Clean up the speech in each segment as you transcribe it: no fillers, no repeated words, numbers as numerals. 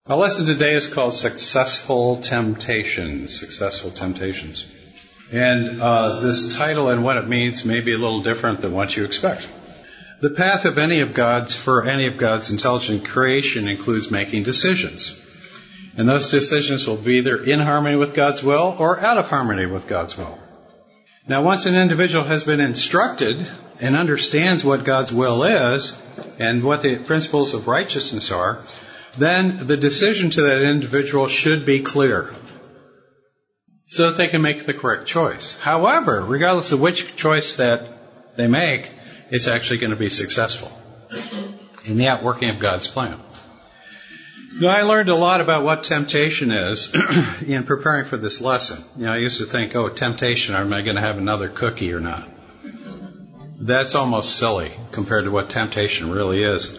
Our lesson today is called Successful Temptations. Successful Temptations. And this title and what it means may be a little different than what you expect. The path of any of God's intelligent creation includes making decisions. And those decisions will be either in harmony with God's will or out of harmony with God's will. Now, once an individual has been instructed and understands what God's will is and what the principles of righteousness are, then the decision to that individual should be clear so that they can make the correct choice. However, regardless of which choice that they make, it's actually going to be successful in the outworking of God's plan. Now, I learned a lot about what temptation is in preparing for this lesson. I used to think, temptation, am I going to have another cookie or not? That's almost silly compared to what temptation really is.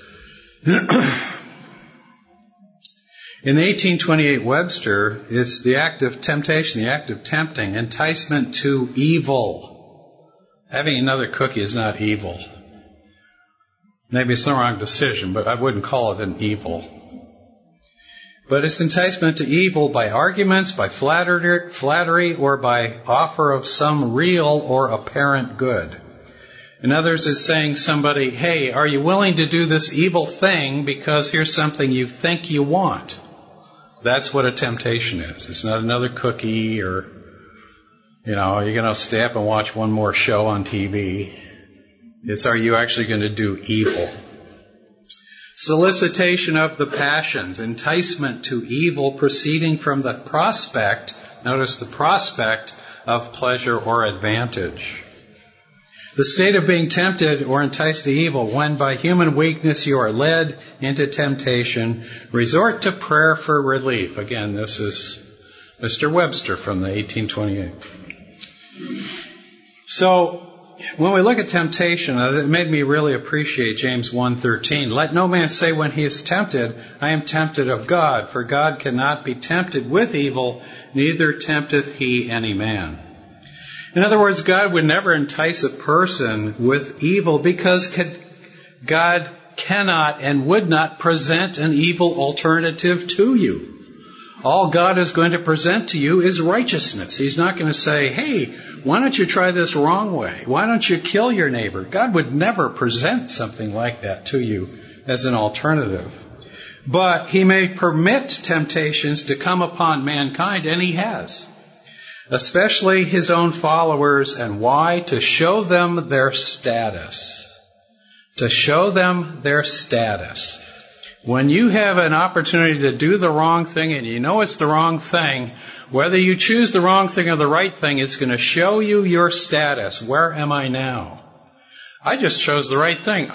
In the 1828 Webster, it's the act of temptation, the act of tempting, enticement to evil. Having another cookie is not evil. Maybe it's the wrong decision, but I wouldn't call it an evil. But it's enticement to evil by arguments, by flattery, or by offer of some real or apparent good. In others, it's saying somebody, hey, are you willing to do this evil thing because here's something you think you want? That's what a temptation is. It's not another cookie or, are you going to stay up and watch one more show on TV? It's, are you actually going to do evil? Solicitation of the passions, enticement to evil proceeding from the prospect, notice the prospect of pleasure or advantage. The state of being tempted or enticed to evil, when by human weakness you are led into temptation, resort to prayer for relief. Again, this is Mr. Webster from the 1828. So, when we look at temptation, it made me really appreciate James 1:13. Let no man say when he is tempted, I am tempted of God, for God cannot be tempted with evil, neither tempteth he any man. In other words, God would never entice a person with evil because God cannot and would not present an evil alternative to you. All God is going to present to you is righteousness. He's not going to say, hey, why don't you try this wrong way? Why don't you kill your neighbor? God would never present something like that to you as an alternative. But He may permit temptations to come upon mankind, and He has. Especially His own followers. And why? To show them their status. To show them their status. When you have an opportunity to do the wrong thing and you know it's the wrong thing, whether you choose the wrong thing or the right thing, it's going to show you your status. Where am I now? I just chose the right thing.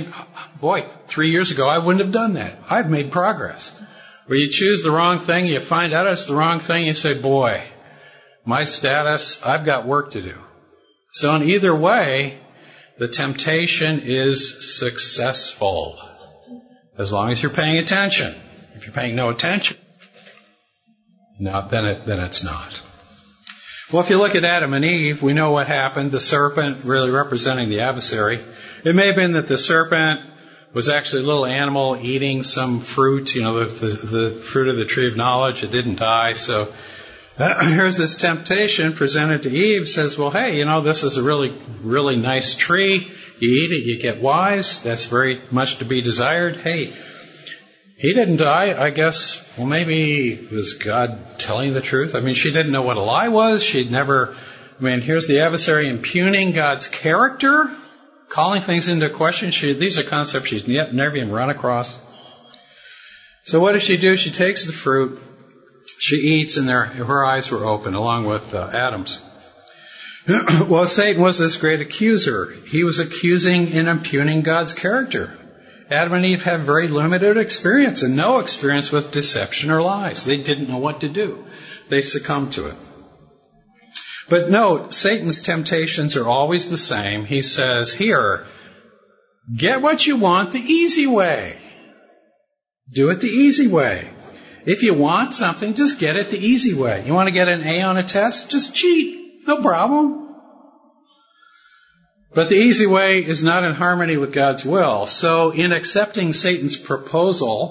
3 years ago I wouldn't have done that. I've made progress. Where you choose the wrong thing, you find out it's the wrong thing, you say, boy, my status, I've got work to do. So in either way, the temptation is successful. As long as you're paying attention. If you're paying no attention, then it's not. Well, if you look at Adam and Eve, we know what happened. The serpent really representing the adversary. It may have been that the serpent was actually a little animal eating some fruit, the fruit of the tree of knowledge. It didn't die. So here's this temptation presented to Eve. Says, well, hey, this is a really, really nice tree. You eat it, you get wise. That's very much to be desired. Hey, he didn't die. I guess, maybe was God telling the truth? She didn't know what a lie was. Here's the adversary impugning God's character, calling things into question. These are concepts she's never even run across. So what does she do? She takes the fruit, she eats, and her eyes were open along with Adam's. Well, Satan was this great accuser. He was accusing and impugning God's character. Adam and Eve had very limited experience and no experience with deception or lies. They didn't know what to do. They succumbed to it. But note, Satan's temptations are always the same. He says, here, get what you want the easy way. Do it the easy way. If you want something, just get it the easy way. You want to get an A on a test? Just cheat. No problem. But the easy way is not in harmony with God's will. So in accepting Satan's proposal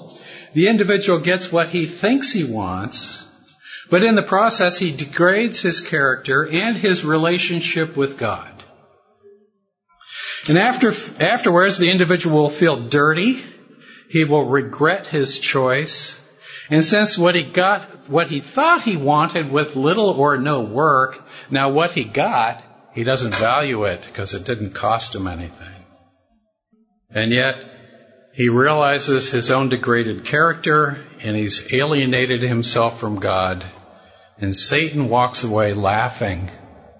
the individual gets what he thinks he wants, but in the process he degrades his character and his relationship with God. And afterwards, the individual will feel dirty. He will regret his choice. And since what he thought he wanted with little or no work, now what he got, he doesn't value it because it didn't cost him anything. And yet, he realizes his own degraded character, and he's alienated himself from God. And Satan walks away laughing.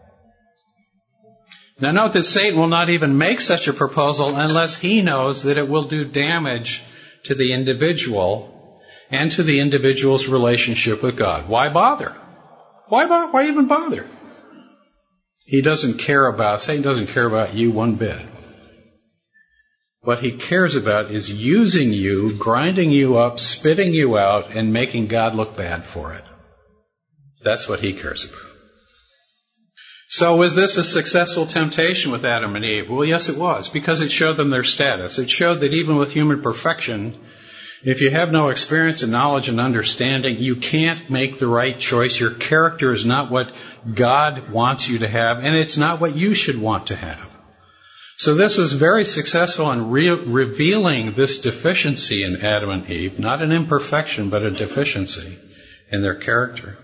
Now note that Satan will not even make such a proposal unless he knows that it will do damage to the individual and to the individual's relationship with God. Why bother? Why even bother? Satan doesn't care about you one bit. What he cares about is using you, grinding you up, spitting you out, and making God look bad for it. That's what he cares about. So was this a successful temptation with Adam and Eve? Well, yes, it was, because it showed them their status. It showed that even with human perfection, if you have no experience and knowledge and understanding, you can't make the right choice. Your character is not what God wants you to have, and it's not what you should want to have. So this was very successful in revealing this deficiency in Adam and Eve, not an imperfection, but a deficiency in their character.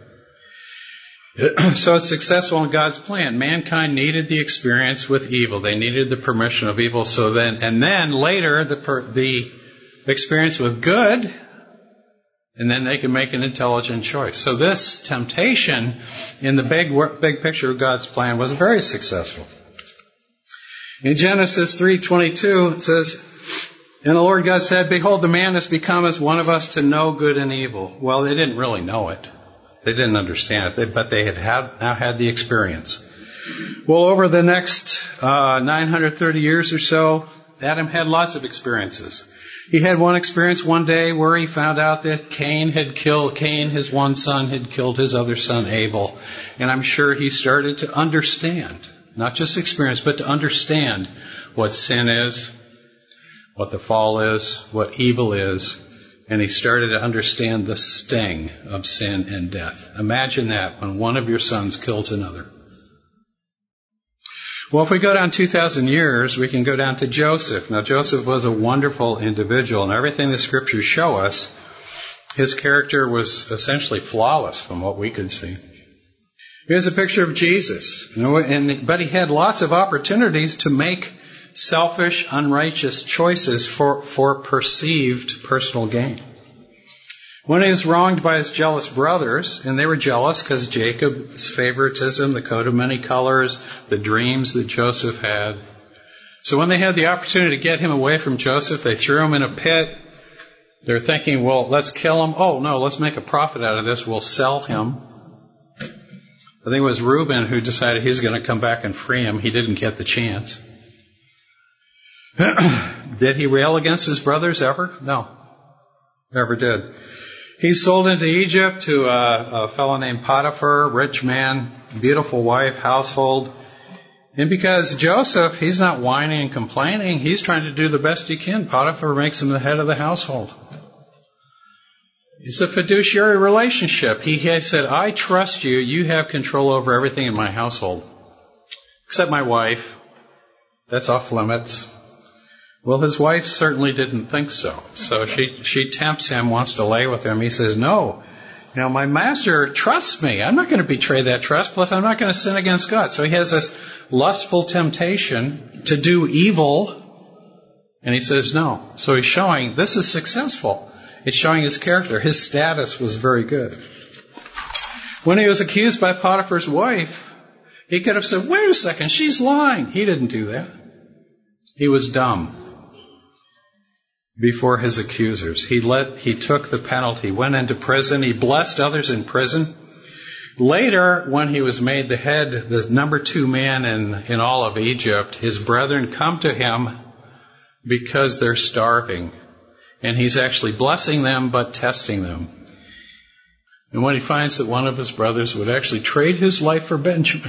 So it's successful in God's plan. Mankind needed the experience with evil. They needed the permission of evil. And then later the experience with good, and then they can make an intelligent choice. So this temptation in the big picture of God's plan was very successful. In Genesis 3:22 it says, "And the Lord God said, Behold, the man has become as one of us to know good and evil." Well, they didn't really know it. They didn't understand it, but they now had the experience. Well, over the next 930 years or so, Adam had lots of experiences. He had one experience one day where he found out that Cain, his one son, had killed his other son, Abel. And I'm sure he started to understand, not just experience, but to understand what sin is, what the fall is, what evil is. And he started to understand the sting of sin and death. Imagine that, when one of your sons kills another. Well, if we go down 2,000 years, we can go down to Joseph. Now, Joseph was a wonderful individual, and everything the Scriptures show us, his character was essentially flawless from what we could see. Here's a picture of Jesus. But he had lots of opportunities to make selfish, unrighteous choices for perceived personal gain. When he was wronged by his jealous brothers, and they were jealous because Jacob's favoritism, the coat of many colors, the dreams that Joseph had. So when they had the opportunity to get him away from Joseph, they threw him in a pit. They're thinking, well, let's kill him. Oh, no, let's make a profit out of this. We'll sell him. I think it was Reuben who decided he was going to come back and free him. He didn't get the chance. Did he rail against his brothers ever? No. Never did. He's sold into Egypt to a fellow named Potiphar, rich man, beautiful wife, household. And because Joseph, he's not whining and complaining, he's trying to do the best he can. Potiphar makes him the head of the household. It's a fiduciary relationship. He had said, I trust you. You have control over everything in my household. Except my wife. That's off limits. Well, his wife certainly didn't think so. So she tempts him, wants to lay with him. He says, no. My master trusts me. I'm not going to betray that trust. Plus, I'm not going to sin against God. So he has this lustful temptation to do evil. And he says, no. So he's showing this is successful. It's showing his character. His status was very good. When he was accused by Potiphar's wife, he could have said, wait a second, she's lying. He didn't do that. He was dumb before his accusers. He took the penalty, went into prison. He blessed others in prison. Later, when he was made the head, the number 2 man in all of Egypt, his brethren come to him because they're starving. And he's actually blessing them, but testing them. And when he finds that one of his brothers would actually trade his life for Benjamin,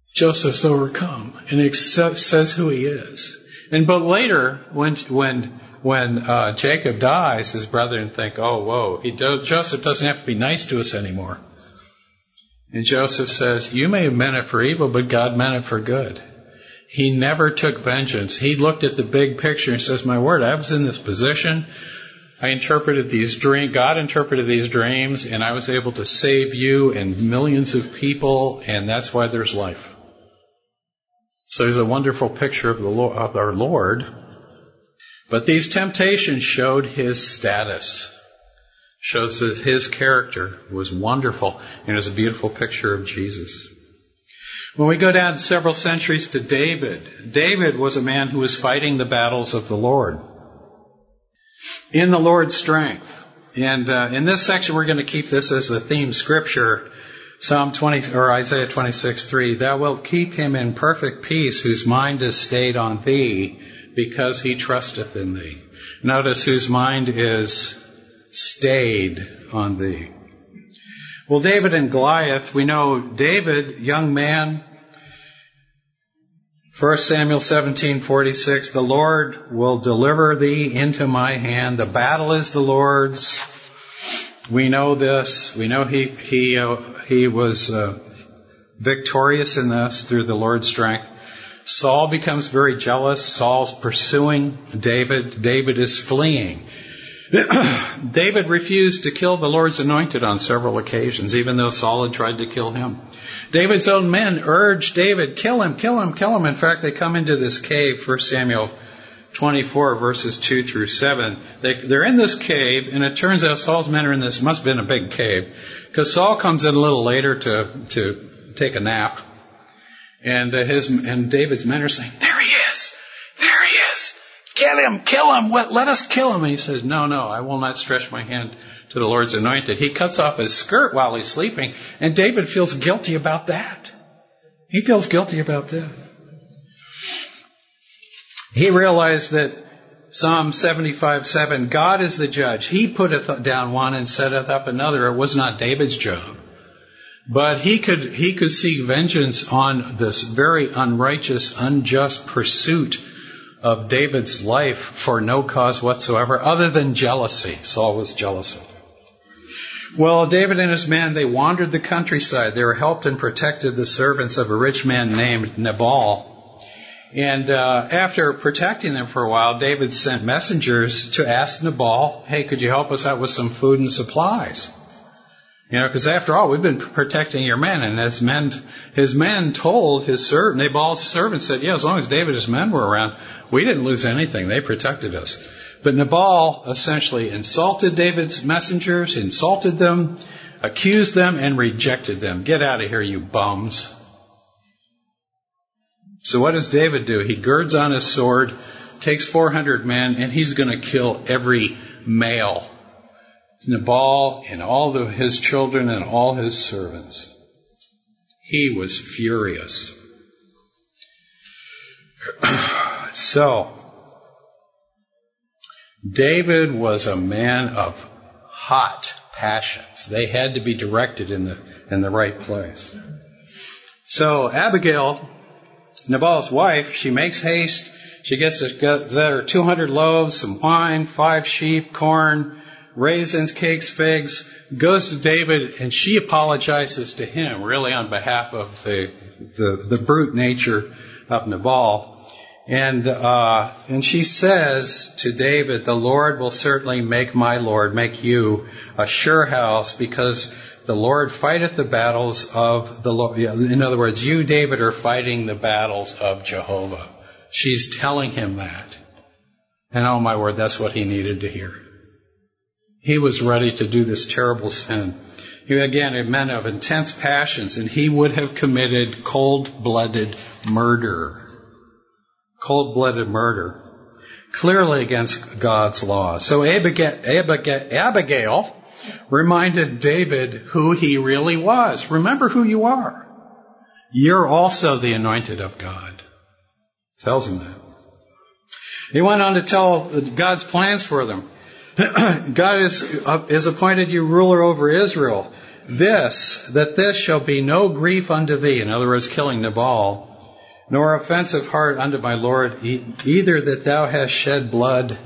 Joseph's overcome and he says who he is. But later, when when Jacob dies, his brethren think, oh, whoa, Joseph doesn't have to be nice to us anymore. And Joseph says, you may have meant it for evil, but God meant it for good. He never took vengeance. He looked at the big picture and says, my word, I was in this position. I interpreted these dreams. God interpreted these dreams, and I was able to save you and millions of people, and that's why there's life. So there's a wonderful picture of our Lord. But these temptations showed his status, shows that his character was wonderful, and is a beautiful picture of Jesus. When we go down several centuries to David was a man who was fighting the battles of the Lord in the Lord's strength. And in this section, we're going to keep this as the theme scripture. Psalm 20 or Isaiah 26:3. Thou wilt keep him in perfect peace, whose mind is stayed on thee, because he trusteth in thee. Notice whose mind is stayed on thee. Well, David and Goliath, we know David, young man. 1 Samuel 17:46, the Lord will deliver thee into my hand. The battle is the Lord's. We know this. We know he was victorious in this through the Lord's strength. Saul becomes very jealous. Saul's pursuing David. David is fleeing. David refused to kill the Lord's anointed on several occasions, even though Saul had tried to kill him. David's own men urged David, kill him, kill him, kill him. In fact, they come into this cave, 1 Samuel 24, verses 2 through 7. They're in this cave, and it turns out Saul's men are in this, must have been a big cave, because Saul comes in a little later to take a nap. And David's men are saying, there he is! There he is! Kill him! Let us kill him! And he says, no, I will not stretch my hand to the Lord's anointed. He cuts off his skirt while he's sleeping, and David feels guilty about that. He feels guilty about that. He realized that Psalm 75:7, God is the judge. He putteth down one and setteth up another. It was not David's job. But he could seek vengeance on this very unrighteous, unjust pursuit of David's life for no cause whatsoever, other than jealousy. Saul was jealous of him. Well, David and his men, they wandered the countryside. They were helped and protected the servants of a rich man named Nabal. And after protecting them for a while, David sent messengers to ask Nabal, hey, could you help us out with some food and supplies? Because after all, we've been protecting your men. And his men told his servant, Nabal's servant said, yeah, as long as David and his men were around, we didn't lose anything. They protected us. But Nabal essentially insulted David's messengers, insulted them, accused them, and rejected them. Get out of here, you bums. So what does David do? He girds on his sword, takes 400 men, and he's going to kill every male. Nabal and all of his children and all his servants. He was furious. So, David was a man of hot passions. They had to be directed in the right place. So Abigail, Nabal's wife, she makes haste. She gets there 200 loaves, some wine, 5 sheep, corn, raisins, cakes, figs, goes to David, and she apologizes to him, really on behalf of the brute nature of Nabal. And she says to David, the Lord will certainly make my Lord, make you a sure house, because the Lord fighteth the battles of the Lord. In other words, you, David, are fighting the battles of Jehovah. She's telling him that. And oh my word, that's what he needed to hear. He was ready to do this terrible sin. He, again, a man of intense passions, and he would have committed cold-blooded murder. Cold-blooded murder. Clearly against God's law. So Abigail reminded David who he really was. Remember who you are. You're also the anointed of God. Tells him that. He went on to tell God's plans for them. God has appointed you ruler over Israel. That this shall be no grief unto thee. In other words, killing Nabal. Nor offensive heart unto my Lord, either that thou hast shed blood,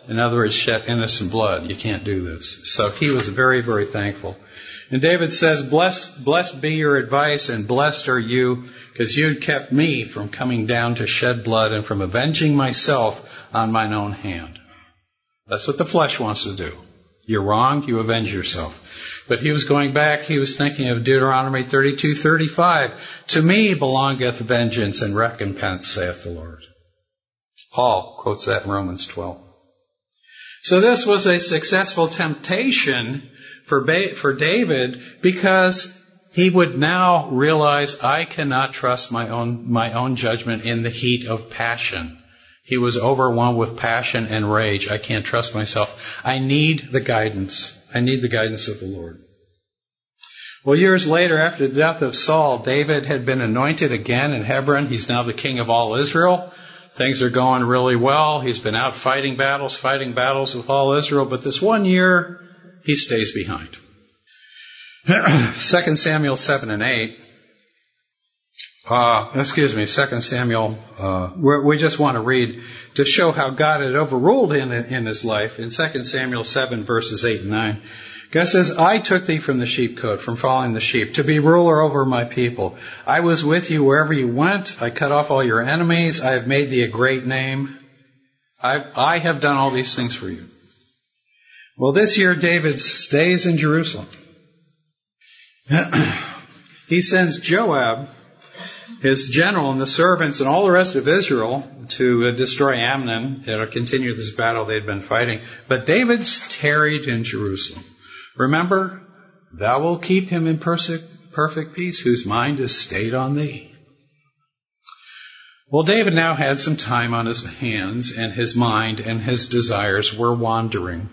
In other words, shed innocent blood. You can't do this. So he was very, very thankful. And David says, blessed be your advice, and blessed are you, because you kept me from coming down to shed blood and from avenging myself on mine own hand. That's what the flesh wants to do. You're wrong, you avenge yourself. But he was going back, he was thinking of Deuteronomy 32:35. To me belongeth vengeance and recompense, saith the Lord. Paul quotes that in Romans 12. So this was a successful temptation for David, because he would now realize, I cannot trust my own judgment in the heat of passion. He was overwhelmed with passion and rage. I can't trust myself. I need the guidance. I need the guidance of the Lord. Well, years later, after the death of Saul, David had been anointed again in Hebron. He's now the king of all Israel. Things are going really well. He's been out fighting battles with all Israel. But this one year, he stays behind. 2 Samuel 7 and 8. 2 Samuel, we just want to read to show how God had overruled in his life. In 2 Samuel 7 verses 8 and 9. God says, I took thee from the sheepcote, from following the sheep, to be ruler over my people. I was with you wherever you went. I cut off all your enemies. I have made thee a great name. I have done all these things for you. Well, this year David stays in Jerusalem. He sends Joab, his general, and the servants and all the rest of Israel to destroy Ammon and continue this battle they'd been fighting. But David's tarried in Jerusalem. Remember, thou wilt keep him in perfect peace, whose mind is stayed on thee. Well, David now had some time on his hands, and his mind and his desires were wandering.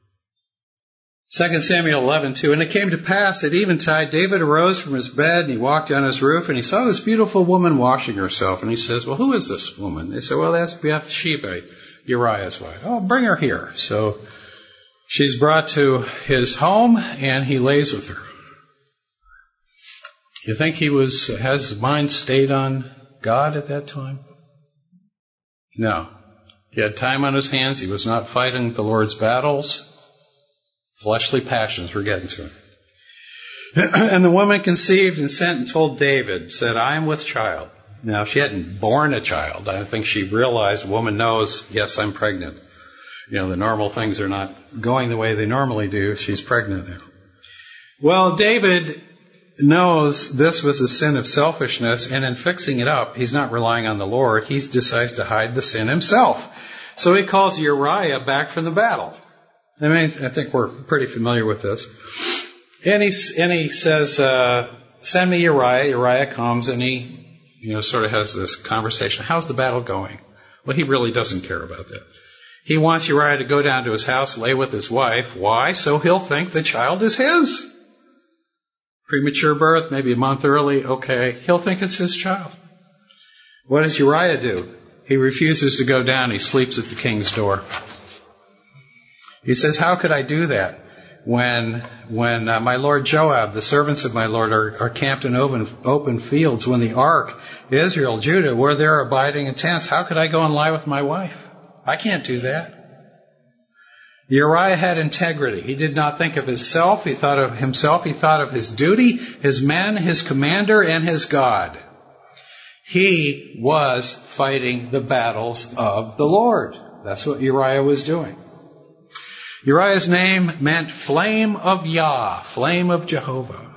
2 Samuel 11:2, and it came to pass at eventide, David arose from his bed, and he walked on his roof, and he saw this beautiful woman washing herself. And he says, well, who is this woman? They said, well, that's Bathsheba, Uriah's wife. Oh, bring her here. So she's brought to his home, and he lays with her. You think he has his mind stayed on God at that time? No. He had time on his hands. He was not fighting the Lord's battles. Fleshly passions were getting to him. And the woman conceived and sent and told David, said, I am with child. Now, she hadn't born a child. I think she realized, the woman knows, yes, I'm pregnant. The normal things are not going the way they normally do. She's pregnant now. Well, David knows this was a sin of selfishness, and in fixing it up, he's not relying on the Lord. He decides to hide the sin himself. So he calls Uriah back from the battle. I think we're pretty familiar with this. And he says, send me Uriah. Uriah comes, and he sort of has this conversation. How's the battle going? Well, he really doesn't care about that. He wants Uriah to go down to his house, lay with his wife. Why? So he'll think the child is his. Premature birth, maybe a month early, okay. He'll think it's his child. What does Uriah do? He refuses to go down. He sleeps at the king's door. He says, how could I do that when my Lord Joab, the servants of my Lord, are camped in open fields, when the ark, Israel, Judah, were there abiding in tents? How could I go and lie with my wife? I can't do that. Uriah had integrity. He did not think of himself. He thought of himself. He thought of his duty, his men, his commander, and his God. He was fighting the battles of the Lord. That's what Uriah was doing. Uriah's name meant flame of Yah, flame of Jehovah.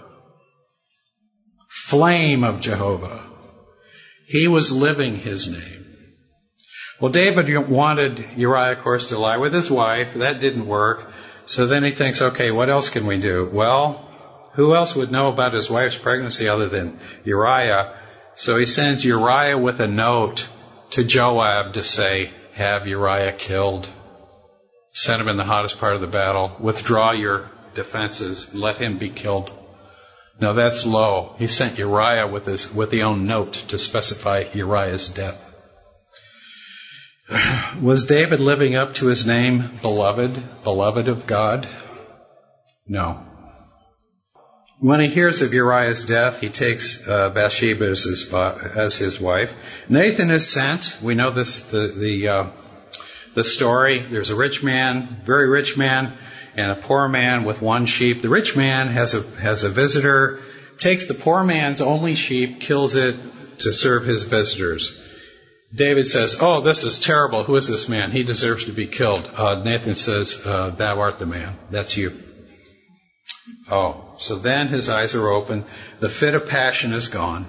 Flame of Jehovah. He was living his name. Well, David wanted Uriah, of course, to lie with his wife. That didn't work. So then he thinks, okay, what else can we do? Well, who else would know about his wife's pregnancy other than Uriah? So he sends Uriah with a note to Joab to say, have Uriah killed. Send him in the hottest part of the battle. Withdraw your defenses. And let him be killed. No, that's low. He sent Uriah with the own note to specify Uriah's death. Was David living up to his name, beloved of God? No. When he hears of Uriah's death, he takes Bathsheba as his wife. Nathan is sent. We know this. the story. There's a rich man, very rich man, and a poor man with one sheep. The rich man has a visitor, takes the poor man's only sheep, kills it to serve his visitors. David says, "Oh, this is terrible. Who is this man? He deserves to be killed." Nathan says, "Thou art the man. That's you." Oh, so then his eyes are open. The fit of passion is gone.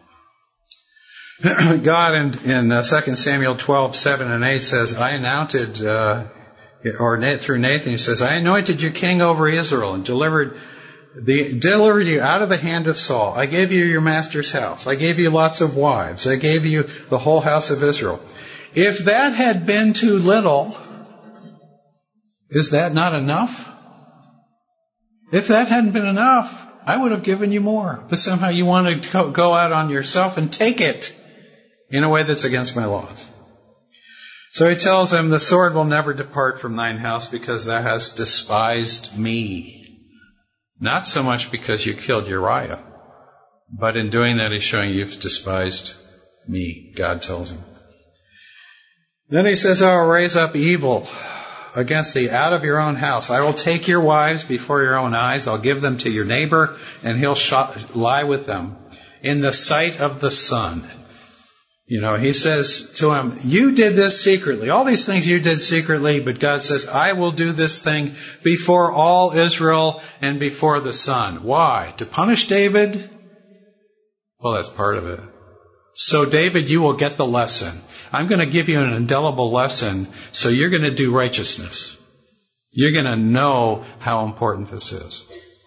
God in 2 Samuel 12:7 and 8 says, "I anointed," through Nathan, he says, "I anointed you king over Israel and delivered you out of the hand of Saul. I gave you your master's house. I gave you lots of wives. I gave you the whole house of Israel." If that had been too little, is that not enough? If that hadn't been enough, I would have given you more. But somehow you want to go out on yourself and take it in a way that's against my laws. So he tells him, "The sword will never depart from thine house because thou hast despised me." Not so much because you killed Uriah, but in doing that he's showing you've despised me, God tells him. Then he says, "I will raise up evil against thee out of your own house. I will take your wives before your own eyes. I'll give them to your neighbor, and he'll lie with them in the sight of the sun." He says to him, "You did this secretly. All these things you did secretly, but God says, I will do this thing before all Israel and before the sun." Why? To punish David? Well, that's part of it. So David, you will get the lesson. I'm going to give you an indelible lesson, so you're going to do righteousness. You're going to know how important this is.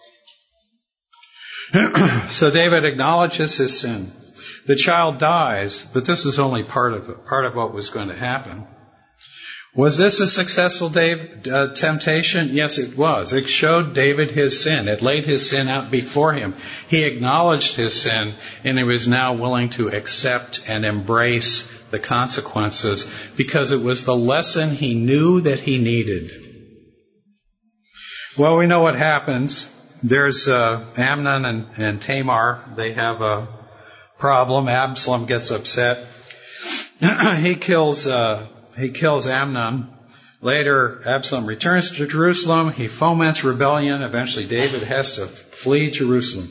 So David acknowledges his sin. The child dies, but this is only part of what was going to happen. Was this a successful temptation? Yes, it was. It showed David his sin. It laid his sin out before him. He acknowledged his sin, and he was now willing to accept and embrace the consequences because it was the lesson he knew that he needed. Well, we know what happens. There's Amnon and Tamar. They have a problem. Absalom gets upset. He kills Amnon. Later, Absalom returns to Jerusalem. He foments rebellion. Eventually, David has to flee Jerusalem.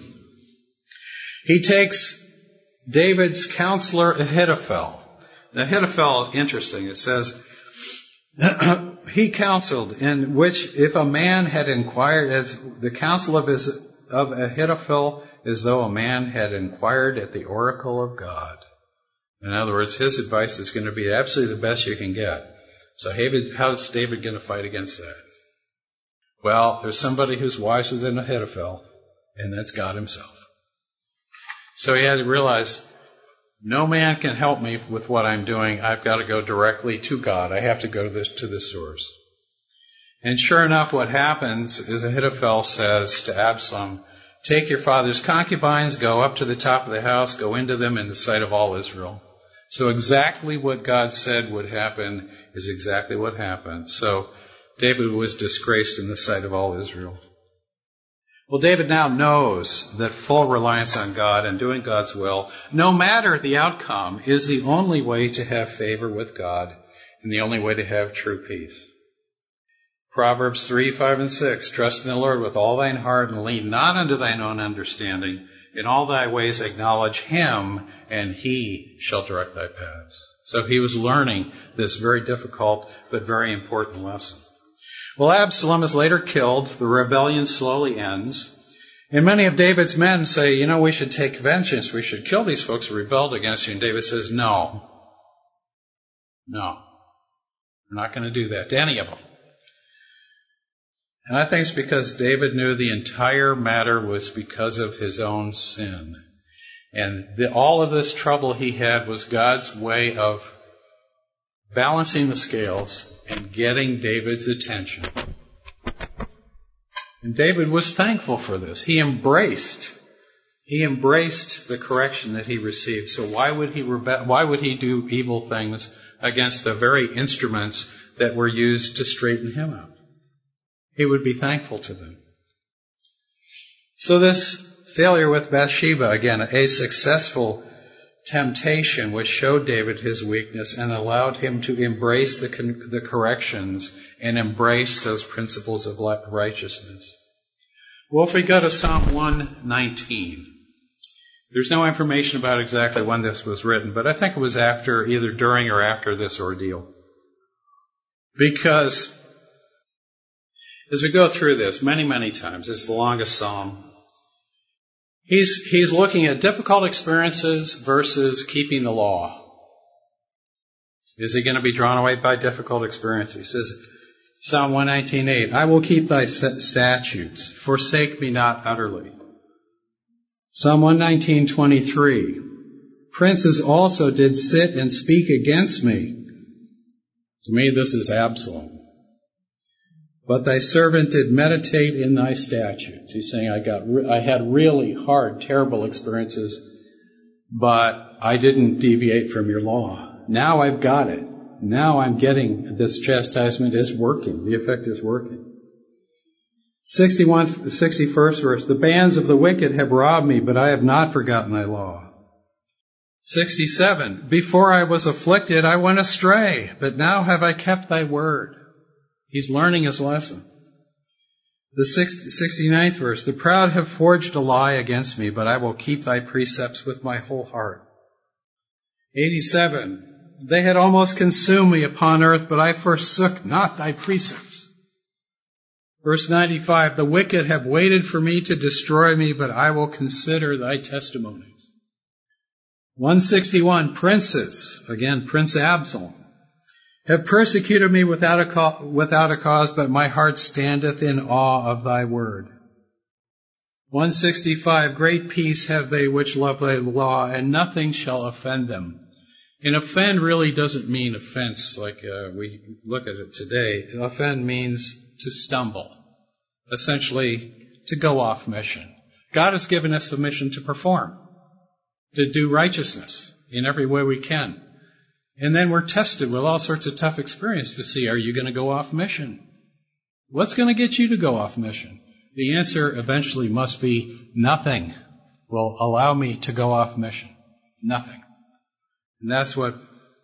He takes David's counselor Ahithophel. Now, Ahithophel, interesting. It says, he counseled, in which if a man had inquired, as the counsel of Ahithophel, as though a man had inquired at the oracle of God. In other words, his advice is going to be absolutely the best you can get. So how's David going to fight against that? Well, there's somebody who's wiser than Ahithophel, and that's God himself. So he had to realize, no man can help me with what I'm doing. I've got to go directly to God. I have to go to the source. And sure enough, what happens is Ahithophel says to Absalom, "Take your father's concubines, go up to the top of the house, go into them in the sight of all Israel." So exactly what God said would happen is exactly what happened. So David was disgraced in the sight of all Israel. Well, David now knows that full reliance on God and doing God's will, no matter the outcome, is the only way to have favor with God and the only way to have true peace. Proverbs 3, 5, and 6, "Trust in the Lord with all thine heart and lean not unto thine own understanding. In all thy ways acknowledge him, and he shall direct thy paths." So he was learning this very difficult but very important lesson. Well, Absalom is later killed. The rebellion slowly ends. And many of David's men say, we should take vengeance. We should kill these folks who rebelled against you. And David says, no, we're not going to do that to any of them. And I think it's because David knew the entire matter was because of his own sin. And all of this trouble he had was God's way of balancing the scales and getting David's attention. And David was thankful for this. He embraced the correction that he received. So why would he do evil things against the very instruments that were used to straighten him out? He would be thankful to them. So this failure with Bathsheba, again, a successful temptation which showed David his weakness and allowed him to embrace the corrections and embrace those principles of righteousness. Well, if we go to Psalm 119, there's no information about exactly when this was written, but I think it was either during or after this ordeal. Because as we go through this many, many times, it's the longest psalm. He's looking at difficult experiences versus keeping the law. Is he going to be drawn away by difficult experiences? He says, Psalm 119:8, I will keep thy statutes, forsake me not utterly. Psalm 119:23, princes also did sit and speak against me. To me, this is Absalom. But thy servant did meditate in thy statutes. He's saying, I had really hard, terrible experiences, but I didn't deviate from your law. Now I've got it. Now I'm getting this chastisement is working. The effect is working. 61st verse, the bands of the wicked have robbed me, but I have not forgotten thy law. 67, before I was afflicted, I went astray, but now have I kept thy word. He's learning his lesson. The 69th verse, the proud have forged a lie against me, but I will keep thy precepts with my whole heart. 87, they had almost consumed me upon earth, but I forsook not thy precepts. Verse 95, the wicked have waited for me to destroy me, but I will consider thy testimonies. 161, princes, again, Prince Absalom, have persecuted me without a cause, but my heart standeth in awe of thy word. 165, great peace have they which love thy law, and nothing shall offend them. And offend really doesn't mean offense like we look at it today. Offend means to stumble, essentially to go off mission. God has given us a mission to perform, to do righteousness in every way we can. And then we're tested with all sorts of tough experience to see, are you going to go off mission? What's going to get you to go off mission? The answer eventually must be nothing will allow me to go off mission. Nothing. And that's what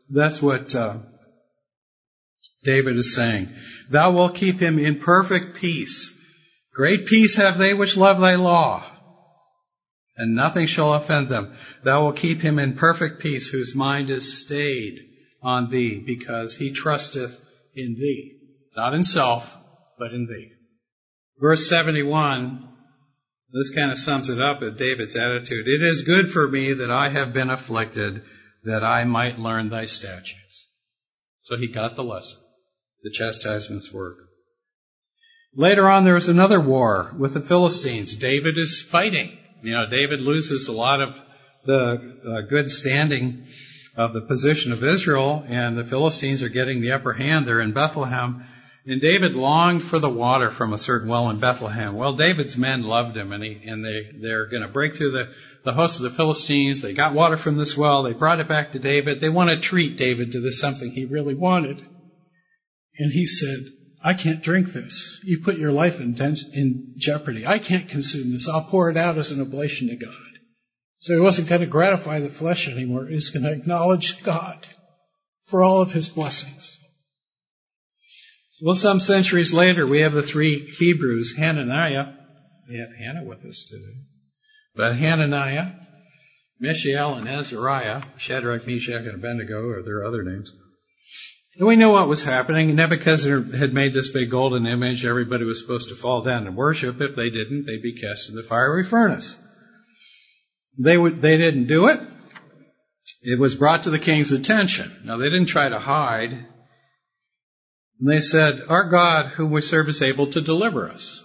David is saying. Thou wilt keep him in perfect peace. Great peace have they which love thy law, and nothing shall offend them. Thou wilt keep him in perfect peace, whose mind is stayed on thee, because he trusteth in thee. Not in self, but in thee. Verse 71, this kind of sums it up at David's attitude. It is good for me that I have been afflicted, that I might learn thy statutes. So he got the lesson. The chastisements work. Later on, there was another war with the Philistines. David is fighting. David loses a lot of the good standing of the position of Israel, and the Philistines are getting the upper hand. They're in Bethlehem. And David longed for the water from a certain well in Bethlehem. Well, David's men loved him, and they're going to break through the host of the Philistines. They got water from this well. They brought it back to David. They want to treat David to this something he really wanted. And he said, I can't drink this. You put your life in jeopardy. I can't consume this. I'll pour it out as an oblation to God. So he wasn't going to gratify the flesh anymore. He was going to acknowledge God for all of his blessings. Well, some centuries later, we have the three Hebrews, Hananiah. We have Hannah with us today. But Hananiah, Mishael, and Azariah, Shadrach, Meshach, and Abednego, or their other names. And we know what was happening. Nebuchadnezzar had made this big golden image. Everybody was supposed to fall down and worship. If they didn't, they'd be cast in the fiery furnace. They didn't do it. It was brought to the king's attention. Now, they didn't try to hide. And they said, our God, whom we serve, is able to deliver us.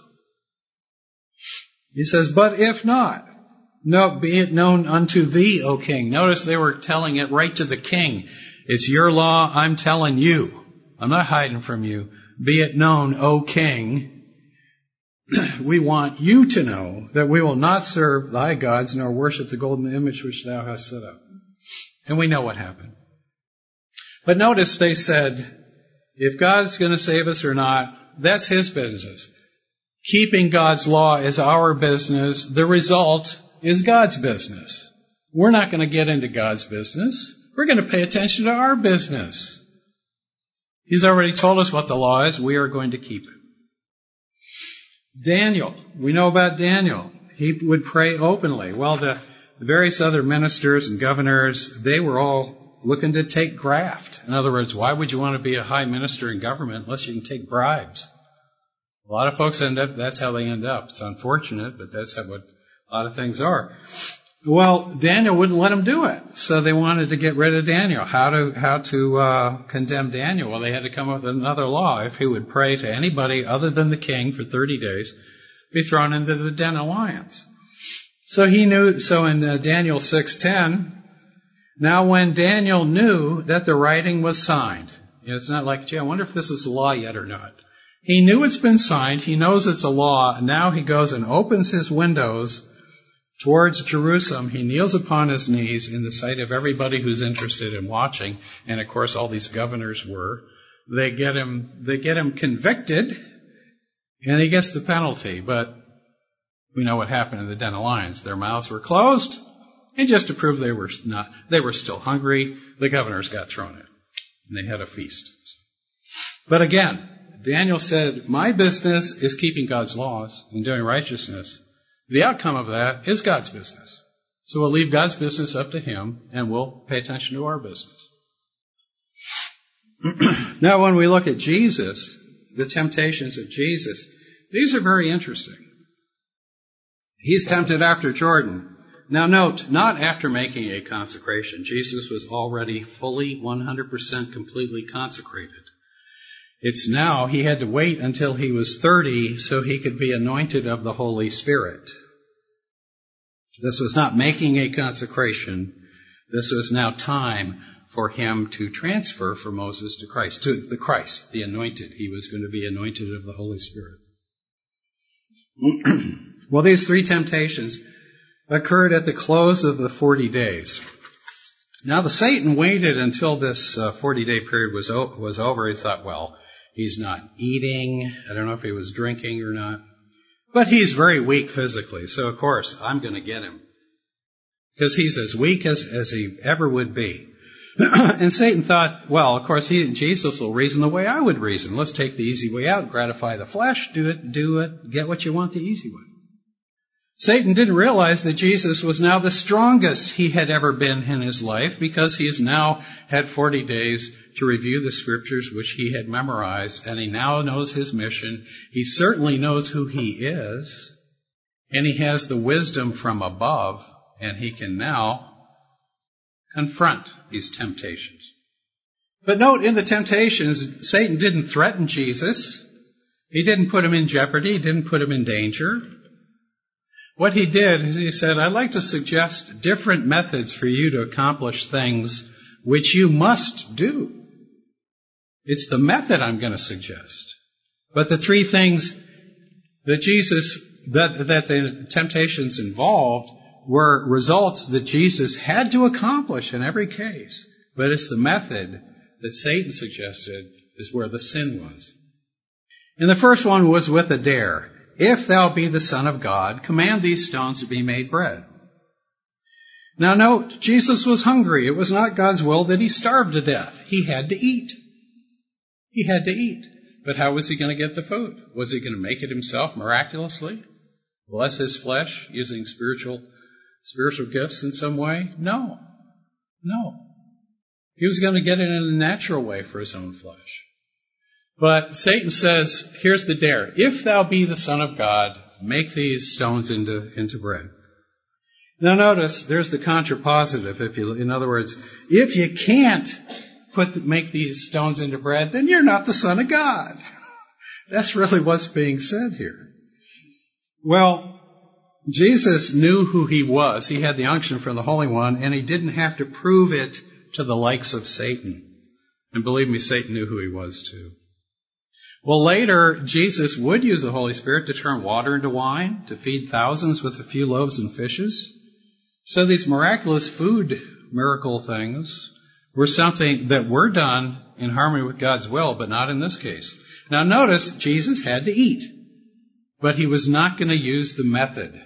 He says, but if not, no, be it known unto thee, O king. Notice they were telling it right to the king. It's your law, I'm telling you. I'm not hiding from you. Be it known, O king, we want you to know that we will not serve thy gods nor worship the golden image which thou hast set up. And we know what happened. But notice they said, if God's going to save us or not, that's his business. Keeping God's law is our business. The result is God's business. We're not going to get into God's business. We're going to pay attention to our business. He's already told us what the law is. We are going to keep it. Daniel. We know about Daniel. He would pray openly. Well, the various other ministers and governors, they were all looking to take graft. In other words, why would you want to be a high minister in government unless you can take bribes? A lot of folks that's how they end up. It's unfortunate, but that's what a lot of things are. Well, Daniel wouldn't let them do it, so they wanted to get rid of Daniel. How to condemn Daniel? Well, they had to come up with another law. If he would pray to anybody other than the king for 30 days, be thrown into the den of lions. So he knew. So in Daniel 6:10, now when Daniel knew that the writing was signed, it's not like, gee, I wonder if this is a law yet or not. He knew it's been signed. He knows it's a law. And now he goes and opens his windows towards Jerusalem. He kneels upon his knees in the sight of everybody who's interested in watching. And of course, all these governors were. They get him convicted, and he gets the penalty. But we know what happened in the den of lions. Their mouths were closed, and just to prove they were still hungry, the governors got thrown in, and they had a feast. But again, Daniel said, my business is keeping God's laws and doing righteousness. The outcome of that is God's business. So we'll leave God's business up to him, and we'll pay attention to our business. Now, when we look at Jesus, the temptations of Jesus, these are very interesting. He's tempted after Jordan. Now note, not after making a consecration. Jesus was already fully 100% completely consecrated. It's now he had to wait until he was 30 so he could be anointed of the Holy Spirit. This was not making a consecration. This was now time for him to transfer from Moses to Christ, the anointed. He was going to be anointed of the Holy Spirit. Well, these three temptations occurred at the close of the 40 days. Now, Satan waited until this 40-day period was over. He thought, well, he's not eating. I don't know if he was drinking or not. But he's very weak physically. So, of course, I'm going to get him. Because he's as weak as he ever would be. And Satan thought, well, of course, Jesus will reason the way I would reason. Let's take the easy way out, gratify the flesh, do it, get what you want the easy way. Satan didn't realize that Jesus was now the strongest he had ever been in his life because he has now had 40 days to review the scriptures which he had memorized, and he now knows his mission. He certainly knows who he is, and he has the wisdom from above, and he can now confront these temptations. But note, in the temptations, Satan didn't threaten Jesus. He didn't put him in jeopardy. He didn't put him in danger. What he did is he said, I'd like to suggest different methods for you to accomplish things which you must do. It's the method I'm going to suggest. But the three things that the temptations involved were results that Jesus had to accomplish in every case. But it's the method that Satan suggested is where the sin was. And the first one was with a dare. If thou be the Son of God, command these stones to be made bread. Now note, Jesus was hungry. It was not God's will that he starve to death. He had to eat. He had to eat. But how was he going to get the food? Was he going to make it himself miraculously? Bless his flesh using spiritual gifts in some way? No. He was going to get it in a natural way for his own flesh. But Satan says, here's the dare. If thou be the Son of God, make these stones into bread. Now notice, there's the contrapositive. In other words, if you can't make these stones into bread, then you're not the Son of God. That's really what's being said here. Well, Jesus knew who he was. He had the unction from the Holy One, and he didn't have to prove it to the likes of Satan. And believe me, Satan knew who he was too. Well, later, Jesus would use the Holy Spirit to turn water into wine, to feed thousands with a few loaves and fishes. So these miraculous food miracle things were something that were done in harmony with God's will, but not in this case. Now notice, Jesus had to eat, but he was not going to use the method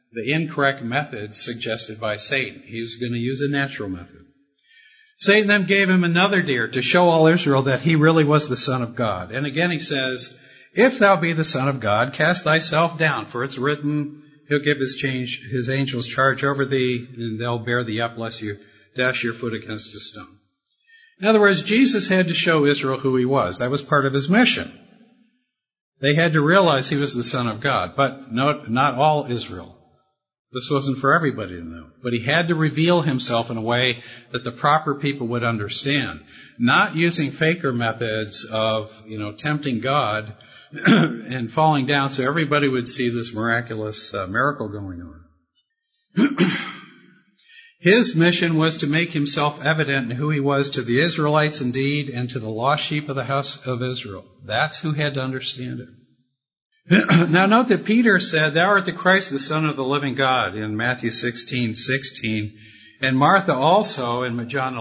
the incorrect method suggested by Satan. He was going to use a natural method. Satan then gave him another deer to show all Israel that he really was the Son of God. And again he says, if thou be the Son of God, cast thyself down, for it's written, he'll give his angels charge over thee, and they'll bear thee up, lest you dash your foot against a stone. In other words, Jesus had to show Israel who he was. That was part of his mission. They had to realize he was the Son of God, but not all Israel. This wasn't for everybody to know. But he had to reveal himself in a way that the proper people would understand. Not using faker methods of, tempting God and falling down so everybody would see this miraculous miracle going on. His mission was to make himself evident in who he was to the Israelites indeed and to the lost sheep of the house of Israel. That's who had to understand it. Now note that Peter said, thou art the Christ, the Son of the living God, in Matthew 16:16. And Martha also, in John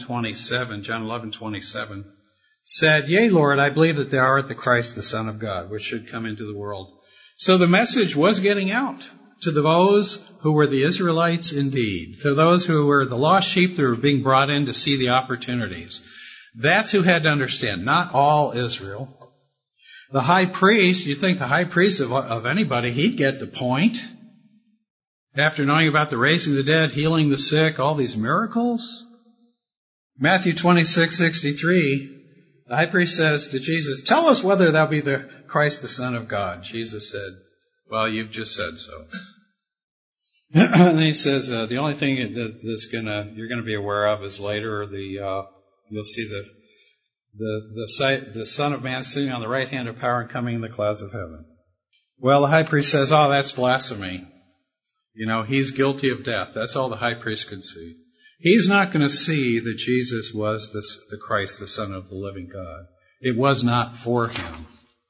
11:27, said, yea, Lord, I believe that thou art the Christ, the Son of God, which should come into the world. So the message was getting out to those who were the Israelites indeed, to those who were the lost sheep that were being brought in to see the opportunities. That's who had to understand, not all Israel. The high priest, you think the high priest of anybody, he'd get the point. After knowing about the raising of the dead, healing the sick, all these miracles. Matthew 26:63, the high priest says to Jesus, tell us whether thou be the Christ, the Son of God. Jesus said, well, you've just said so. And then he says, the only thing that you're going to be aware of is later you'll see the Son of Man sitting on the right hand of power and coming in the clouds of heaven. Well, the high priest says, oh, that's blasphemy. He's guilty of death. That's all the high priest could see. He's not going to see that Jesus was the Christ, the Son of the living God. It was not for him.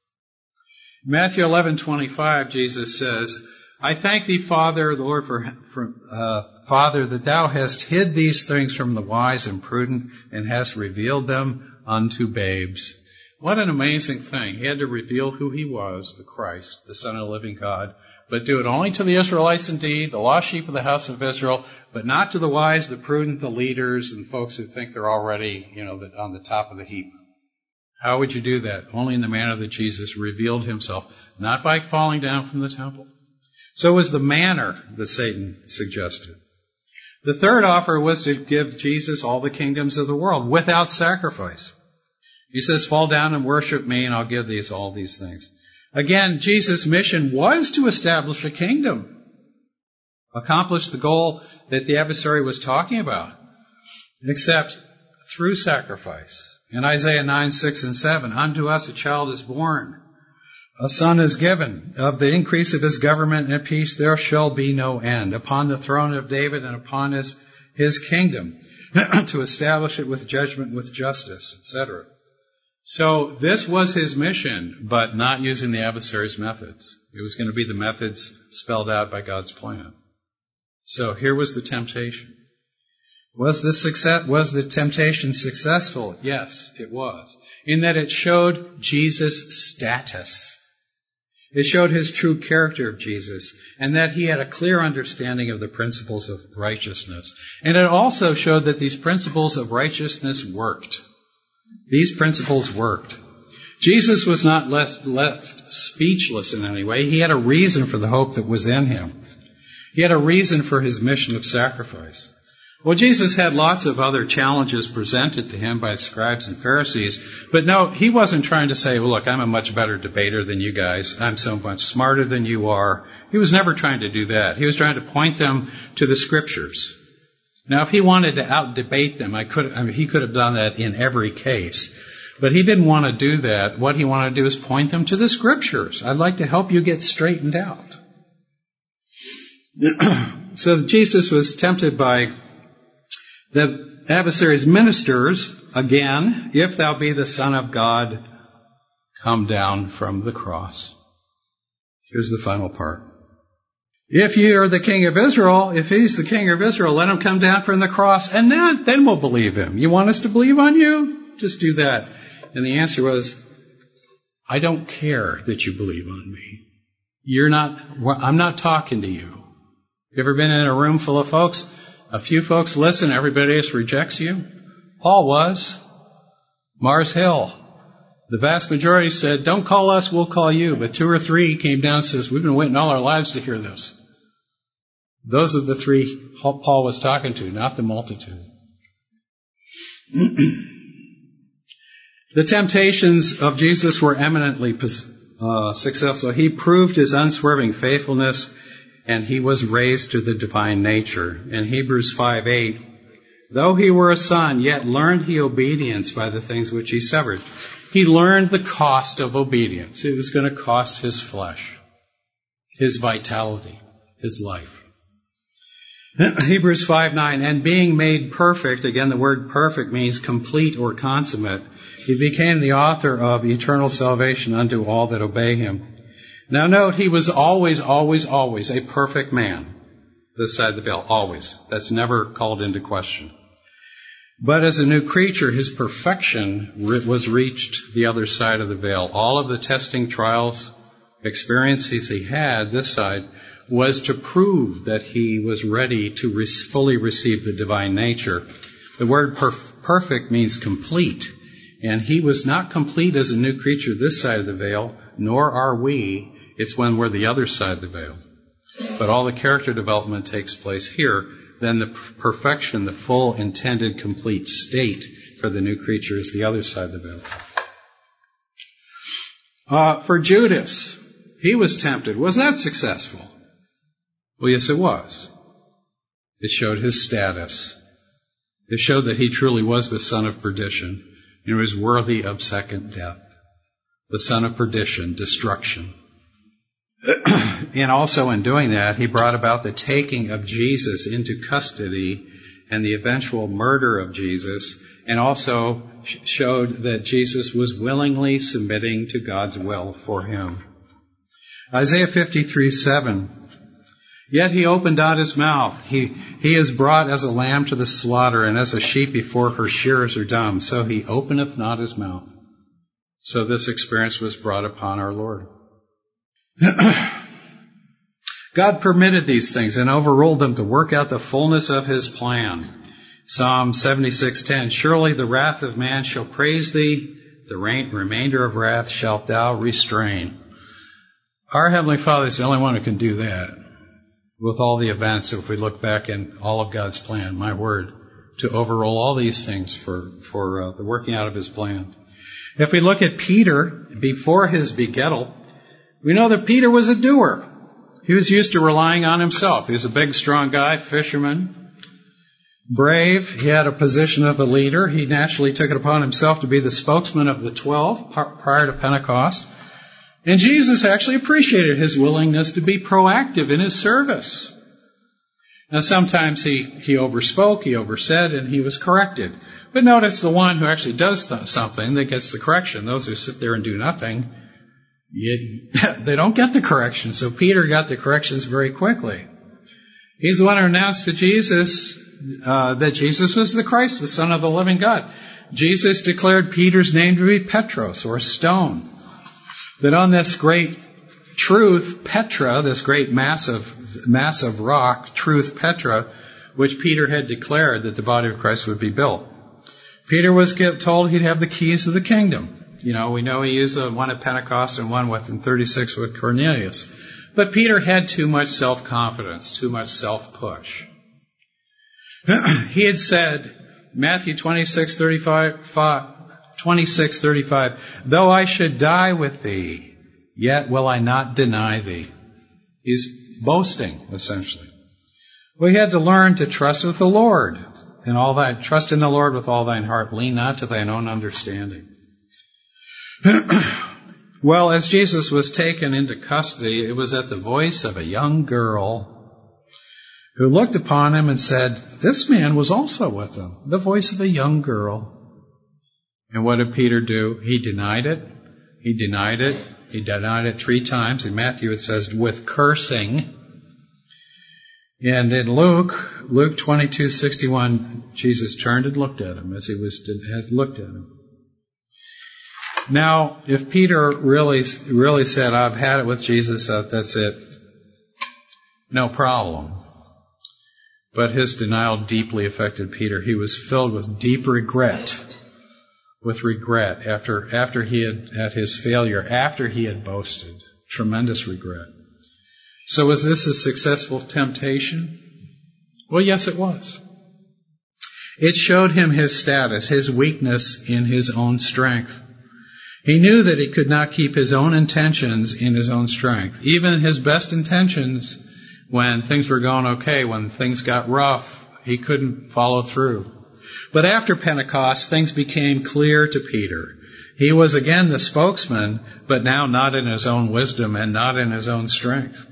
Matthew 11:25, Jesus says, I thank thee, Father, the Lord, Father, that thou hast hid these things from the wise and prudent and hast revealed them unto babes. What an amazing thing. He had to reveal who he was, the Christ, the Son of the living God, but do it only to the Israelites indeed, the lost sheep of the house of Israel, but not to the wise, the prudent, the leaders, and folks who think they're already, on the top of the heap. How would you do that? Only in the manner that Jesus revealed himself, not by falling down from the temple. So was the manner that Satan suggested. The third offer was to give Jesus all the kingdoms of the world without sacrifice. He says, fall down and worship me and I'll give thee all these things. Again, Jesus' mission was to establish a kingdom, accomplish the goal that the adversary was talking about, except through sacrifice. In Isaiah 9:6-7, unto us a child is born, a son is given. Of the increase of his government and peace there shall be no end. Upon the throne of David and upon his kingdom, to establish it with judgment, with justice, etc. So this was his mission, but not using the adversary's methods. It was going to be the methods spelled out by God's plan. So here was the temptation. Was the temptation successful? Yes, it was. In that it showed Jesus' status. It showed his true character of Jesus, and that he had a clear understanding of the principles of righteousness. And it also showed that these principles of righteousness worked. These principles worked. Jesus was not left speechless in any way. He had a reason for the hope that was in him. He had a reason for his mission of sacrifice. Well, Jesus had lots of other challenges presented to him by scribes and Pharisees. But no, he wasn't trying to say, well, look, I'm a much better debater than you guys. I'm so much smarter than you are. He was never trying to do that. He was trying to point them to the Scriptures. Now, if he wanted to out-debate them, he could have done that in every case. But he didn't want to do that. What he wanted to do is point them to the Scriptures. I'd like to help you get straightened out. So Jesus was tempted by the adversary's ministers, again, if thou be the Son of God, come down from the cross. Here's the final part. If you are the King of Israel, if he's the King of Israel, let him come down from the cross, and then we'll believe him. You want us to believe on you? Just do that. And the answer was, I don't care that you believe on me. I'm not talking to you. You ever been in a room full of folks? A few folks listen, everybody else rejects you. Paul was. Mars Hill. The vast majority said, don't call us, we'll call you. But 2 or 3 came down and says, we've been waiting all our lives to hear this. Those are the 3 Paul was talking to, not the multitude. The temptations of Jesus were eminently successful. He proved his unswerving faithfulness, and he was raised to the divine nature. In Hebrews 5:8, though he were a son, yet learned he obedience by the things which he suffered. He learned the cost of obedience. It was going to cost his flesh, his vitality, his life. Hebrews 5:9, and being made perfect, again the word perfect means complete or consummate, he became the author of eternal salvation unto all that obey him. Now note, he was always a perfect man, this side of the veil, always. That's never called into question. But as a new creature, his perfection was reached the other side of the veil. All of the testing, trials, experiences he had this side was to prove that he was ready to fully receive the divine nature. The word perfect means complete. And he was not complete as a new creature this side of the veil, nor are we. It's when we're the other side of the veil. But all the character development takes place here. Then the perfection, the full intended complete state for the new creature is the other side of the veil. For Judas, he was tempted. Was that successful? Well, yes, it was. It showed his status. It showed that he truly was the son of perdition and was worthy of second death. The son of perdition, destruction. And also in doing that, he brought about the taking of Jesus into custody and the eventual murder of Jesus, and also showed that Jesus was willingly submitting to God's will for him. Isaiah 53:7. Yet he opened not his mouth. He is brought as a lamb to the slaughter, and as a sheep before her shearers are dumb. So he openeth not his mouth. So this experience was brought upon our Lord. God permitted these things and overruled them to work out the fullness of his plan. Psalm 76:10, surely the wrath of man shall praise thee, the remainder of wrath shalt thou restrain. Our Heavenly Father is the only one who can do that. With all the events, if we look back in all of God's plan, my word, to overrule all these things for the working out of his plan. If we look at Peter, before his begettal, we know that Peter was a doer. He was used to relying on himself. He was a big, strong guy, fisherman, brave. He had a position of a leader. He naturally took it upon himself to be the spokesman of the 12 prior to Pentecost. And Jesus actually appreciated his willingness to be proactive in his service. Now, sometimes he overspoke, he oversaid, and he was corrected. But notice the one who actually does something that gets the correction. Those who sit there and do nothing, they don't get the correction. So Peter got the corrections very quickly. He's the one who announced to Jesus that Jesus was the Christ, the Son of the living God. Jesus declared Peter's name to be Petros, or stone. That on this great truth, Petra, this great massive rock, truth Petra, which Peter had declared that the body of Christ would be built. Peter was told he'd have the keys of the kingdom. You know, we know he used one at Pentecost and one in 36 with Cornelius. But Peter had too much self-confidence, too much self-push. He had said, Matthew 26:35, though I should die with thee, yet will I not deny thee. He's boasting, essentially. We had to learn to trust with the Lord and trust in the Lord with all thine heart. Lean not to thine own understanding. Well, as Jesus was taken into custody, it was at the voice of a young girl who looked upon him and said, this man was also with him. The voice of a young girl. And what did Peter do? He denied it. He denied it. He denied it 3 times. In Matthew it says, with cursing. And in Luke 22:61, Jesus turned and looked at him as he had looked at him. Now, if Peter really said, I've had it with Jesus, that's it, no problem. But his denial deeply affected Peter. He was filled with deep regret. After he had, at his failure, after he had boasted. Tremendous regret. So was this a successful temptation? Well, yes, it was. It showed him his status, his weakness in his own strength. He knew that he could not keep his own intentions in his own strength. Even his best intentions, when things were going okay, when things got rough, he couldn't follow through. But after Pentecost, things became clear to Peter. He was again the spokesman, but now not in his own wisdom and not in his own strength.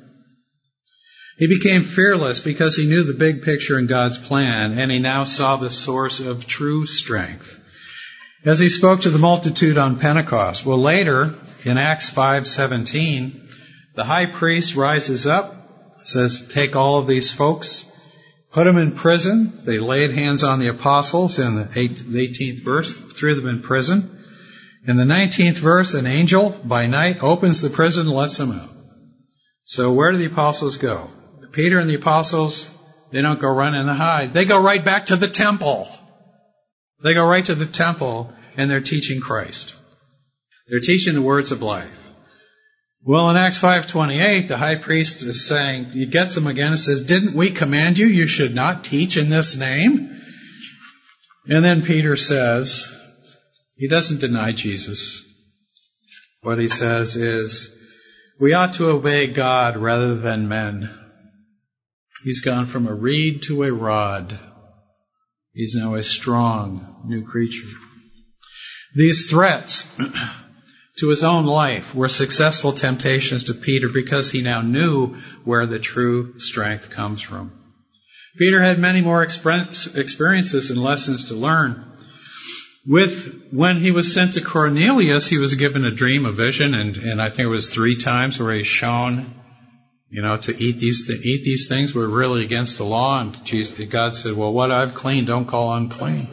He became fearless because he knew the big picture in God's plan, and he now saw the source of true strength. As he spoke to the multitude on Pentecost, well, later in Acts 5:17, the high priest rises up, says, take all of these folks, put them in prison. They laid hands on the apostles in the 18th verse, threw them in prison. In the 19th verse, an angel by night opens the prison and lets them out. So where do the apostles go? Peter and the apostles, they don't go run and hide. They go right back to the temple. They go right to the temple and they're teaching Christ. They're teaching the words of life. Well, in Acts 5:28, the high priest is saying, he gets them again and says, didn't we command you? You should not teach in this name. And then Peter says, he doesn't deny Jesus. What he says is, we ought to obey God rather than men. He's gone from a reed to a rod. He's now a strong new creature. These threats to his own life were successful temptations to Peter because he now knew where the true strength comes from. Peter had many more experiences and lessons to learn. When he was sent to Cornelius, he was given a dream, a vision, and I think it was 3 times where he's shown, to eat these things were really against the law. And God said, well, what I've cleaned, don't call unclean.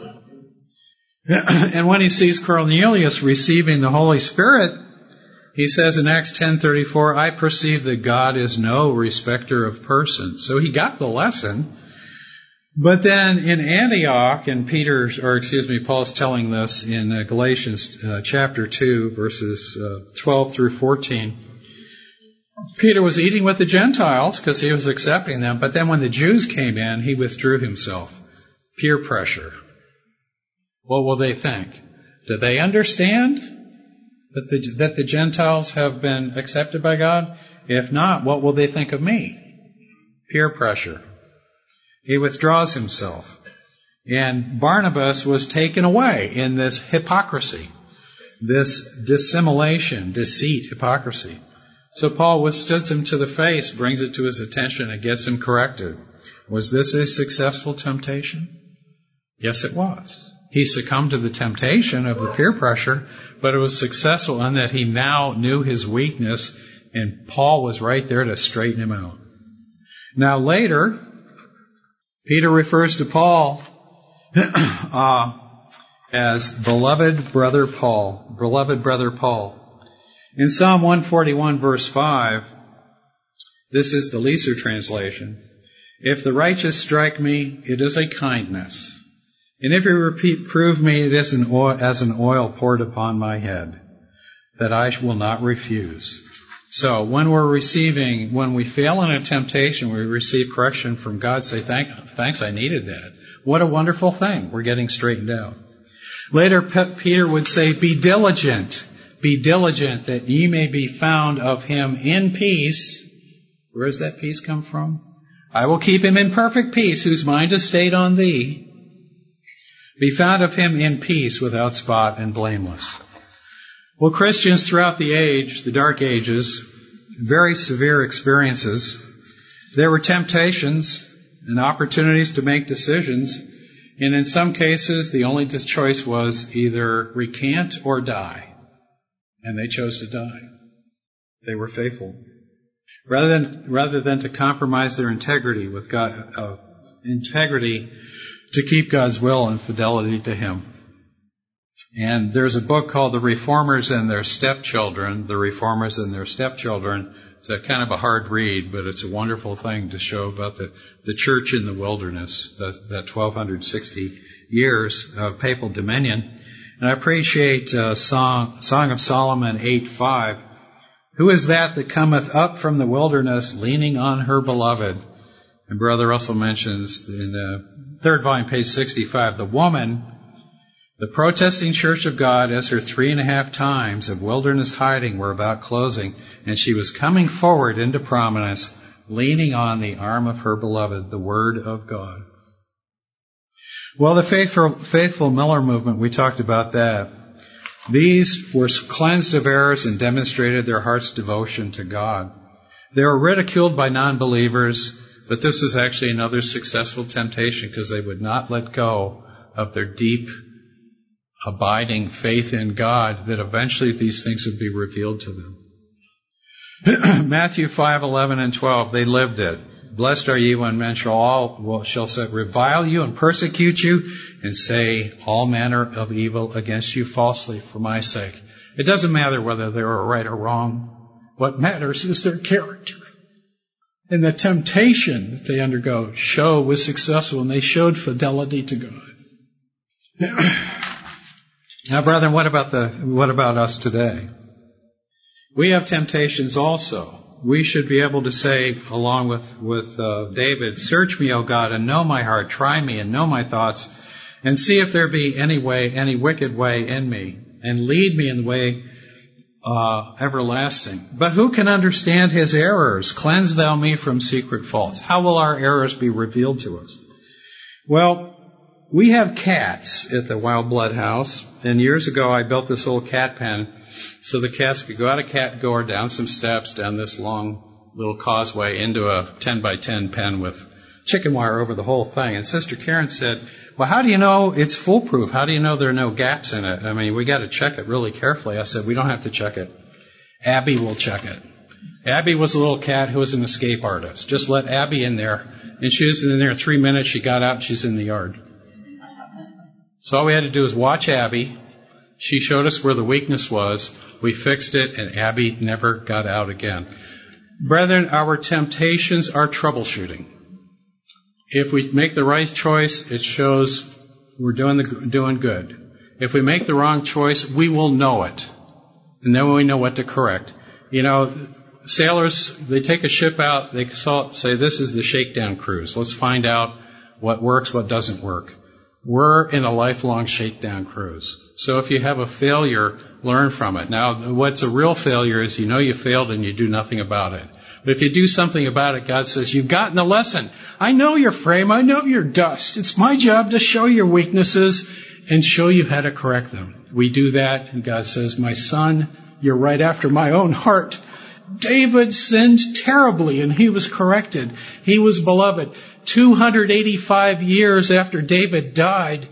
And when he sees Cornelius receiving the Holy Spirit, he says in Acts 10:34, I perceive that God is no respecter of persons. So he got the lesson. But then in Antioch, and Paul's telling this in Galatians chapter 2, verses 12 through 14. Peter was eating with the Gentiles because he was accepting them. But then when the Jews came in, he withdrew himself. Peer pressure. What will they think? Do they understand that the Gentiles have been accepted by God? If not, what will they think of me? Peer pressure. He withdraws himself. And Barnabas was taken away in this hypocrisy, this dissimulation, deceit, hypocrisy. So Paul withstood him to the face, brings it to his attention, and gets him corrected. Was this a successful temptation? Yes, it was. He succumbed to the temptation of the peer pressure, but it was successful in that he now knew his weakness, and Paul was right there to straighten him out. Now later, Peter refers to Paul as beloved brother Paul. In Psalm 141 verse 5, this is the Leeser translation. If the righteous strike me, it is a kindness. And if you reprove me, it is as an oil poured upon my head, that I will not refuse. So when we fail in a temptation, we receive correction from God, say, thanks, I needed that. What a wonderful thing. We're getting straightened out. Later, Peter would say, be diligent that ye may be found of him in peace. Where does that peace come from? I will keep him in perfect peace, whose mind is stayed on thee. Be found of him in peace, without spot and blameless. Well, Christians throughout the Dark Ages, very severe experiences. There were temptations and opportunities to make decisions, and in some cases, the only choice was either recant or die. And they chose to die. They were faithful. Rather than to compromise their integrity with God, to keep God's will and fidelity to Him. And there's a book called The Reformers and Their Stepchildren, It's a kind of a hard read, but it's a wonderful thing to show about the church in the wilderness, that 1260 years of papal dominion. And I appreciate Song of Solomon 8:5. Who is that cometh up from the wilderness, leaning on her beloved? And Brother Russell mentions in the third volume, page 65, the woman, the protesting church of God, as her 3.5 times of wilderness hiding were about closing, and she was coming forward into prominence, leaning on the arm of her beloved, the Word of God. Well, the faithful Miller movement, we talked about that. These were cleansed of errors and demonstrated their heart's devotion to God. They were ridiculed by non-believers, but this is actually another successful temptation because they would not let go of their deep, abiding faith in God, that eventually these things would be revealed to them. Matthew 5:11 and 12, they lived it. Blessed are you when men shall revile you and persecute you and say all manner of evil against you falsely for my sake. It doesn't matter whether they were right or wrong. What matters is their character. And the temptation that they undergo was successful, and they showed fidelity to God. Now, brethren, what about us today? We have temptations also. We should be able to say, along with David, search me, O God, and know my heart. Try me and know my thoughts, and see if there be any wicked way in me, and lead me in the way everlasting. But who can understand his errors? Cleanse thou me from secret faults. How will our errors be revealed to us? Well, we have cats at the Wild Blood House, and years ago I built this little cat pen so the cats could go out a cat door, down some steps, down this long little causeway into a 10 by 10 pen with chicken wire over the whole thing. And Sister Karen said, well, how do you know it's foolproof? How do you know there are no gaps in it? I mean, we got to check it really carefully. I said, we don't have to check it. Abby will check it. Abby was a little cat who was an escape artist. Just let Abby in there. And she was in there 3 minutes. She got out and she's in the yard. So all we had to do was watch Abby. She showed us where the weakness was. We fixed it, and Abby never got out again. Brethren, our temptations are troubleshooting. If we make the right choice, it shows we're doing good. If we make the wrong choice, we will know it. And then we know what to correct. You know, sailors, they take a ship out, they say, this is the shakedown cruise. Let's find out what works, what doesn't work. We're in a lifelong shakedown cruise. So if you have a failure, learn from it. Now, what's a real failure is you know you failed and you do nothing about it. But if you do something about it, God says, you've gotten a lesson. I know your frame. I know your dust. It's my job to show your weaknesses and show you how to correct them. We do that, and God says, my son, you're right after my own heart. David sinned terribly, and he was corrected. He was beloved. 285 years after David died,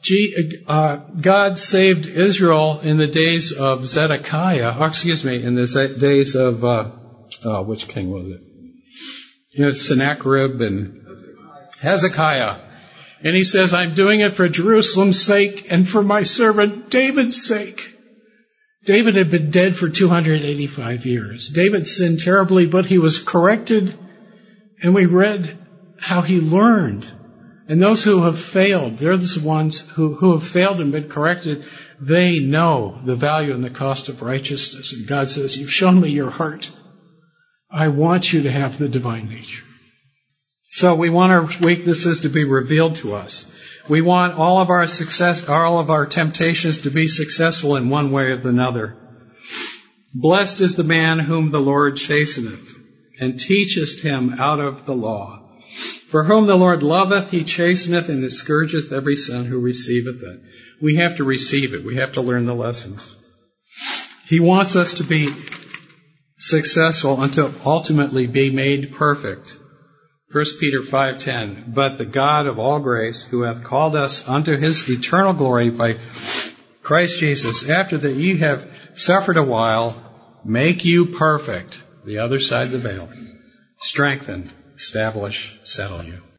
God saved Israel in the days of Zedekiah. In the days of, which king was it? You know, Sennacherib and Hezekiah. And he says, I'm doing it for Jerusalem's sake and for my servant David's sake. David had been dead for 285 years. David sinned terribly, but he was corrected, and we read how he learned. And those who have failed, they're the ones who have failed and been corrected. They know the value and the cost of righteousness. And God says, you've shown me your heart. I want you to have the divine nature. So we want our weaknesses to be revealed to us. We want all of our temptations to be successful in one way or another. Blessed is the man whom the Lord chasteneth, and teacheth him out of the law. For whom the Lord loveth, he chasteneth, and scourgeth every son who receiveth it. We have to receive it. We have to learn the lessons. He wants us to be successful and to ultimately be made perfect. 1 Peter 5:10, but the God of all grace, who hath called us unto his eternal glory by Christ Jesus, after that ye have suffered a while, make you perfect, the other side of the veil, strengthen, establish, settle you.